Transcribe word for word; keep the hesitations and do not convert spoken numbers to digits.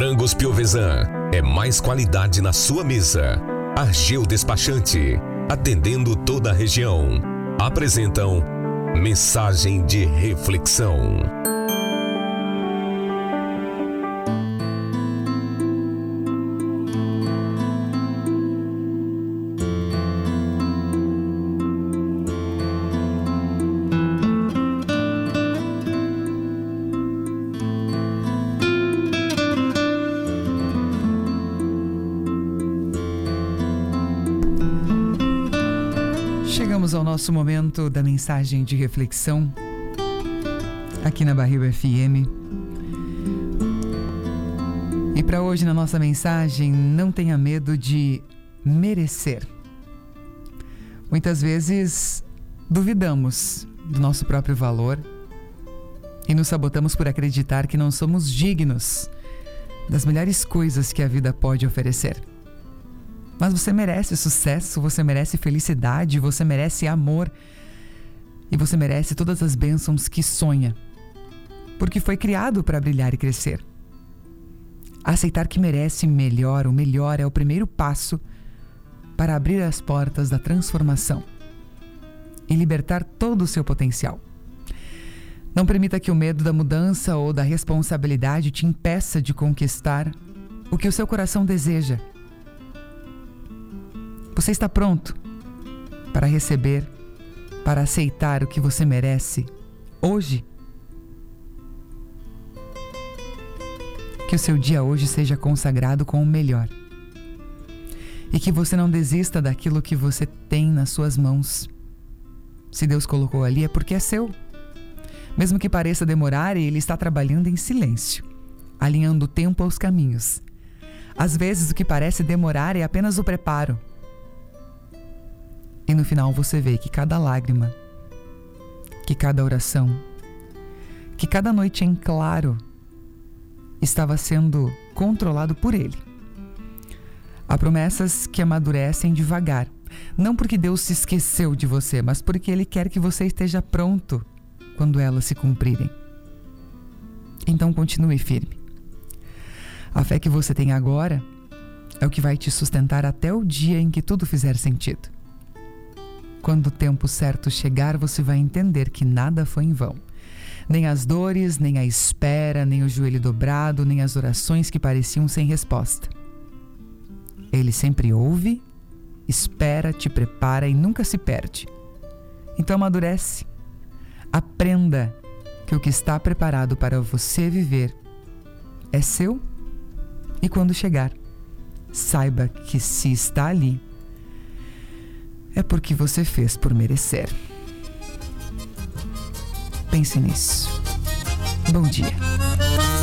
Frangos Piovesan é mais qualidade na sua mesa. Argeu Despachante, atendendo toda a região. Apresentam Mensagem de Reflexão. Chegamos ao nosso momento da mensagem de reflexão aqui na Barril F M. E para hoje, na nossa mensagem, não tenha medo de merecer. Muitas vezes duvidamos do nosso próprio valor e nos sabotamos por acreditar que não somos dignos das melhores coisas que a vida pode oferecer. Mas você merece sucesso, você merece felicidade, você merece amor e você merece todas as bênçãos que sonha, porque foi criado para brilhar e crescer. Aceitar que merece melhor, o melhor é o primeiro passo para abrir as portas da transformação e libertar todo o seu potencial. Não permita que o medo da mudança ou da responsabilidade te impeça de conquistar o que o seu coração deseja. Você está pronto para receber, para aceitar o que você merece hoje? Que o seu dia hoje seja consagrado com o melhor. E que você não desista daquilo que você tem nas suas mãos. Se Deus colocou ali é porque é seu. Mesmo que pareça demorar, Ele está trabalhando em silêncio, alinhando o tempo aos caminhos. Às vezes o que parece demorar é apenas o preparo. E no final você vê que cada lágrima, que cada oração, que cada noite em claro estava sendo controlado por Ele. Há promessas que amadurecem devagar, não porque Deus se esqueceu de você, mas porque Ele quer que você esteja pronto quando elas se cumprirem. Então continue firme. A fé que você tem agora é o que vai te sustentar até o dia em que tudo fizer sentido. Quando o tempo certo chegar, você vai entender que nada foi em vão. Nem as dores, nem a espera, nem o joelho dobrado, nem as orações que pareciam sem resposta. Ele sempre ouve, espera, te prepara e nunca se perde. Então amadurece. Aprenda que o que está preparado para você viver é seu. E quando chegar, saiba que se está ali, é porque você fez por merecer. Pense nisso. Bom dia.